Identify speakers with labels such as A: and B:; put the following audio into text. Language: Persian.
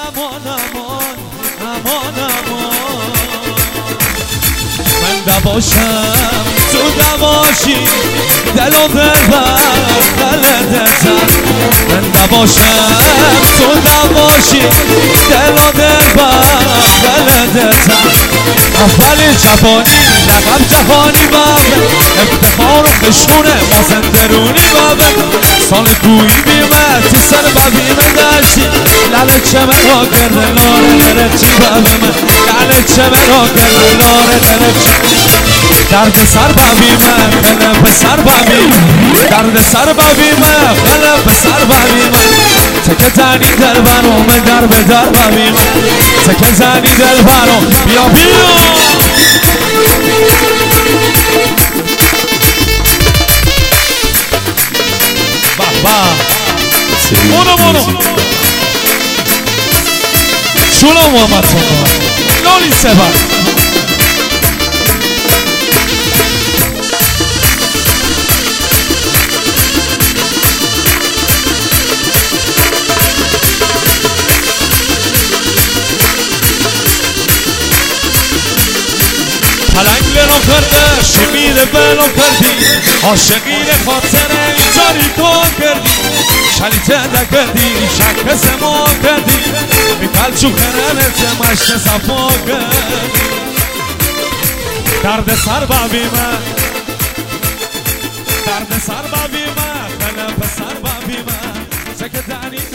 A: امان امان امان امان من نباشم تو نباشی دل و دلبر بلدتم من نباشم تو نباشی دل و دلبر بلدتم اول جوانی لقب جهانی بابه افتخار و خشونه ما زندرونی بابه سال گویی بیمه تو سر ببیمه داشتی لله چمه را گرده لاره درفچی بابه من لله چمه را گرده لاره درفچی درد سر ببیمه خله پسر ببیمه درد سر ببیمه خله پسر ببیمه تکه زنی دل برامه در به در ببیمه تکه زنی دل برام بیا بیا برو شولا محمد صنبا نولی سبر پلنگ رو کرده شمیر بلو کردی عاشقین خاطر اینجاری تو کردی شلیته نکردی شک سما کردی میکل چو خرنت مشت صفا کردی درد سر ببیمه درد سر ببیمه خلف سر ببیمه سکه دنی